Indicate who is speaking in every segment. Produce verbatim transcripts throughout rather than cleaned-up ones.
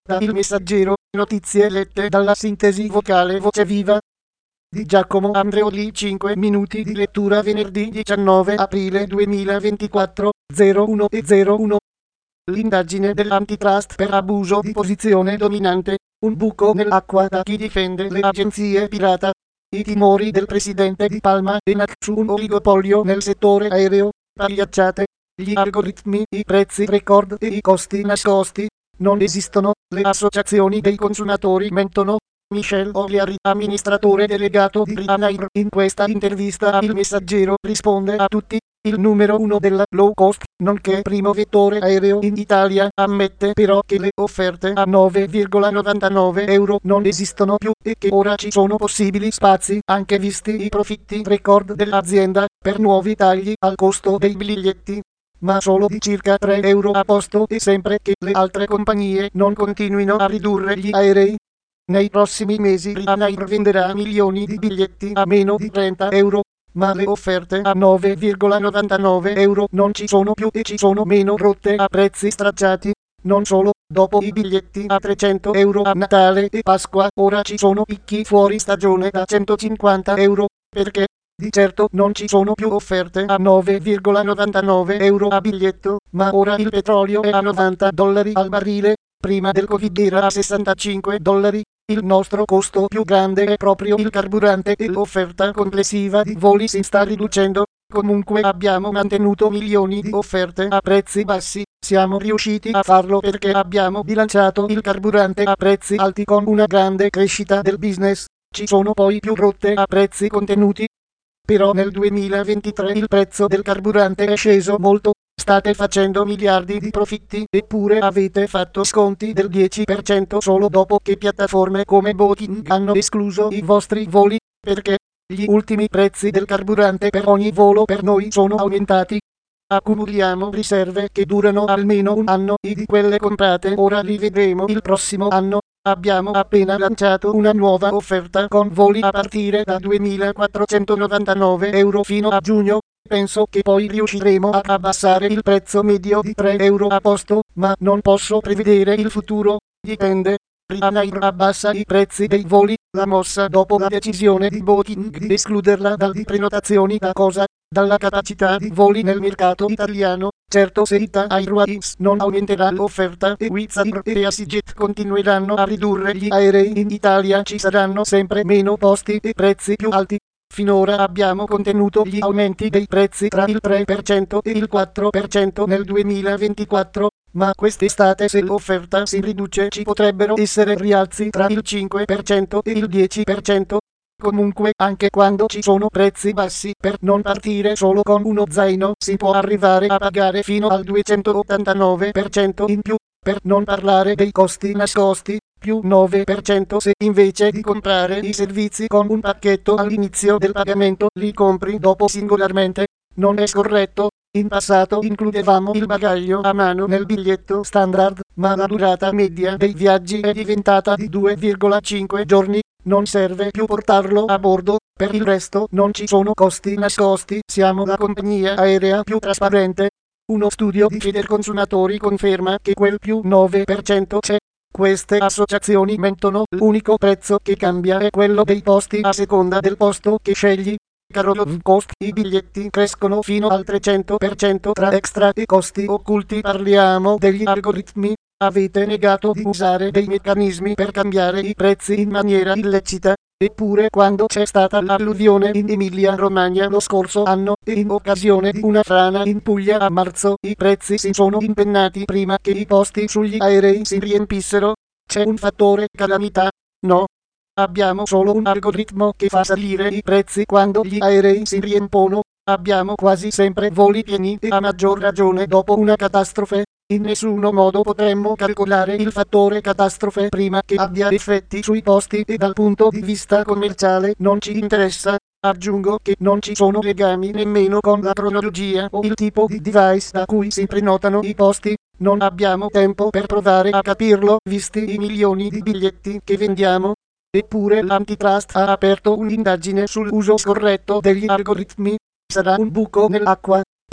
Speaker 1: Da Il Messaggero, notizie lette dalla sintesi vocale Voce Viva di Giacomo Andreoli. cinque minuti di lettura venerdì diciannove aprile duemilaventiquattro, zero uno e zero uno. L'indagine dell'antitrust per abuso di posizione dominante, un buco nell'acqua da chi difende le agenzie pirata. I timori del presidente di Palma Enac su un oligopolio nel settore aereo, pagliacciate. Gli algoritmi, i prezzi record e i costi nascosti non esistono, le associazioni dei consumatori mentono. Michel O'Leary, amministratore delegato di Ryanair, in questa intervista a Il Messaggero risponde a tutti. Il numero uno della low cost, nonché primo vettore aereo in Italia, ammette però che le offerte a nove virgola novantanove euro non esistono più e che ora ci sono possibili spazi, anche visti i profitti record dell'azienda, per nuovi tagli al costo dei biglietti, ma solo di circa tre euro a posto, e sempre che le altre compagnie non continuino a ridurre gli aerei. Nei prossimi mesi Ryanair venderà milioni di biglietti a meno di trenta euro, ma le offerte a nove virgola novantanove euro non ci sono più e ci sono meno rotte a prezzi stracciati. Non solo, dopo i biglietti a trecento euro a Natale e Pasqua, ora ci sono picchi fuori stagione da centocinquanta euro, perché di certo non ci sono più offerte a nove virgola novantanove euro a biglietto, ma ora il petrolio è a novanta dollari al barile, prima del Covid era a sessantacinque dollari. Il nostro costo più grande è proprio il carburante e l'offerta complessiva di voli si sta riducendo. Comunque abbiamo mantenuto milioni di offerte a prezzi bassi, siamo riusciti a farlo perché abbiamo bilanciato il carburante a prezzi alti con una grande crescita del business. Ci sono poi più rotte a prezzi contenuti. Però nel duemilaventitré il prezzo del carburante è sceso molto. State facendo miliardi di profitti, eppure avete fatto sconti del dieci per cento solo dopo che piattaforme come Booking hanno escluso i vostri voli, perché gli ultimi prezzi del carburante per ogni volo per noi sono aumentati. Accumuliamo riserve che durano almeno un anno e di quelle comprate ora li vedremo il prossimo anno. Abbiamo appena lanciato una nuova offerta con voli a partire da duemilaquattrocentonovantanove euro fino a giugno. Penso che poi riusciremo ad abbassare il prezzo medio di tre euro a posto, ma non posso prevedere il futuro, dipende. Ryanair abbassa i prezzi dei voli, la mossa dopo la decisione di Booking di escluderla dalle prenotazioni da cosa? Dalla capacità di voli nel mercato italiano. Certo, se Ita Airways non aumenterà l'offerta e Wizz Air e EasyJet continueranno a ridurre gli aerei in Italia, ci saranno sempre meno posti e prezzi più alti. Finora abbiamo contenuto gli aumenti dei prezzi tra il tre per cento e il quattro per cento nel duemilaventiquattro, ma quest'estate se l'offerta si riduce ci potrebbero essere rialzi tra il cinque per cento e il dieci per cento. Comunque, anche quando ci sono prezzi bassi, per non partire solo con uno zaino si può arrivare a pagare fino al duecentottantanove per cento in più, per non parlare dei costi nascosti, più nove per cento se invece di comprare i servizi con un pacchetto all'inizio del pagamento li compri dopo singolarmente. Non è scorretto. In passato includevamo il bagaglio a mano nel biglietto standard, ma la durata media dei viaggi è diventata di due virgola cinque giorni. Non serve più portarlo a bordo. Per il resto non ci sono costi nascosti, siamo la compagnia aerea più trasparente. Uno studio di Federconsumatori conferma che quel più nove per cento c'è. Queste associazioni mentono, l'unico prezzo che cambia è quello dei posti a seconda del posto che scegli. Caro cost, i biglietti crescono fino al trecento per cento tra extra e costi occulti. Parliamo degli algoritmi. Avete negato di usare dei meccanismi per cambiare i prezzi in maniera illecita, eppure quando c'è stata l'alluvione in Emilia-Romagna lo scorso anno e in occasione di una frana in Puglia a marzo, i prezzi si sono impennati prima che i posti sugli aerei si riempissero. C'è un fattore calamità? No. Abbiamo solo un algoritmo che fa salire i prezzi quando gli aerei si riempono. Abbiamo quasi sempre voli pieni e a maggior ragione dopo una catastrofe. In nessuno modo potremmo calcolare il fattore catastrofe prima che abbia effetti sui posti e dal punto di vista commerciale non ci interessa. Aggiungo che non ci sono legami nemmeno con la cronologia o il tipo di device da cui si prenotano i posti. Non abbiamo tempo per provare a capirlo, visti i milioni di biglietti che vendiamo. Eppure l'antitrust ha aperto un'indagine sull'uso scorretto degli algoritmi. Sarà un buco nell'acqua.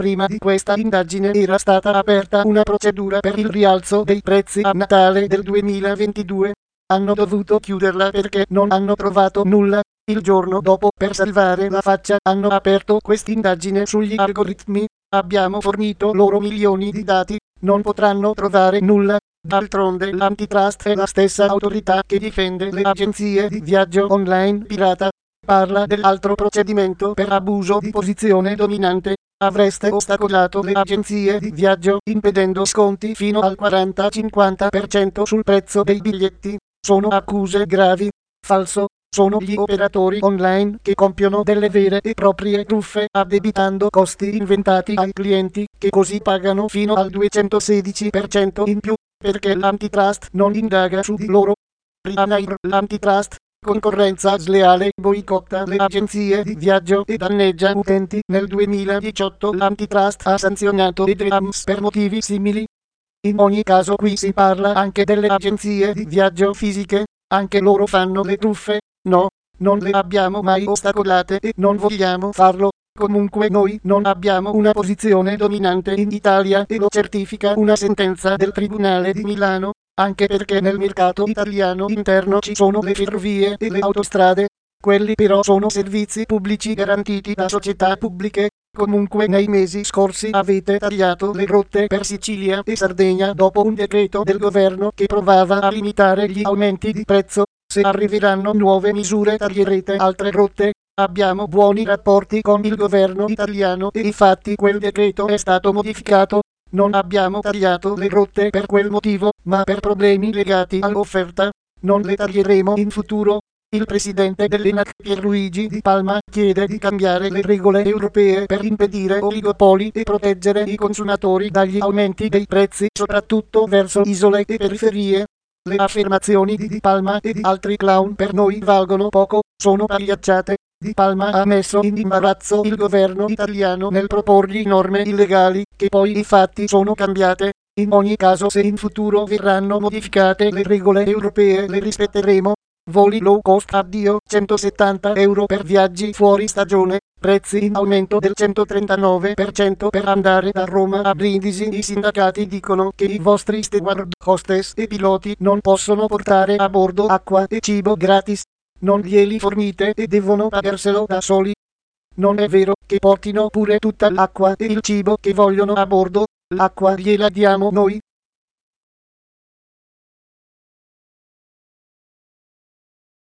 Speaker 1: Prima di questa indagine era stata aperta una procedura per il rialzo dei prezzi a Natale del duemilaventidue. Hanno dovuto chiuderla perché non hanno trovato nulla. Il giorno dopo, per salvare la faccia, hanno aperto quest'indagine sugli algoritmi. Abbiamo fornito loro milioni di dati, non potranno trovare nulla. D'altronde l'antitrust è la stessa autorità che difende le agenzie di viaggio online pirata. Parla dell'altro procedimento per abuso di posizione dominante. Avreste ostacolato le agenzie di viaggio impedendo sconti fino al quaranta-cinquanta per cento sul prezzo dei biglietti. Sono accuse gravi. Falso. Sono gli operatori online che compiono delle vere e proprie truffe addebitando costi inventati ai clienti che così pagano fino al duecentosedici per cento in più perché l'antitrust non indaga su di loro. Ryanair, l'antitrust, concorrenza sleale, boicotta le agenzie di viaggio e danneggia utenti. Nel duemiladiciotto l'antitrust ha sanzionato le Drams per motivi simili. In ogni caso qui si parla anche delle agenzie di viaggio fisiche, anche loro fanno le truffe. No, non le abbiamo mai ostacolate e non vogliamo farlo. Comunque noi non abbiamo una posizione dominante in Italia e lo certifica una sentenza del Tribunale di Milano, anche perché nel mercato italiano interno ci sono le ferrovie e le autostrade. Quelli però sono servizi pubblici garantiti da società pubbliche. Comunque nei mesi scorsi avete tagliato le rotte per Sicilia e Sardegna dopo un decreto del governo che provava a limitare gli aumenti di prezzo. Se arriveranno nuove misure taglierete altre rotte. Abbiamo buoni rapporti con il governo italiano e infatti quel decreto è stato modificato. Non abbiamo tagliato le rotte per quel motivo, ma per problemi legati all'offerta. Non le taglieremo in futuro. Il presidente dell'ENAC Pierluigi Di Palma chiede di cambiare le regole europee per impedire oligopoli e proteggere i consumatori dagli aumenti dei prezzi, soprattutto verso isole e periferie. Le affermazioni di Di Palma e di altri clown per noi valgono poco, sono pagliacciate. Di Palma ha messo in imbarazzo il governo italiano nel proporgli norme illegali, che poi infatti sono cambiate. In ogni caso se in futuro verranno modificate le regole europee le rispetteremo. Voli low cost addio, centosettanta euro per viaggi fuori stagione, prezzi in aumento del centotrentanove per cento per andare da Roma a Brindisi. I sindacati dicono che i vostri steward, hostess e piloti non possono portare a bordo acqua e cibo gratis. Non glieli fornite e devono pagarselo da soli. Non è vero che portino pure tutta l'acqua e il cibo che vogliono a bordo. L'acqua gliela diamo noi.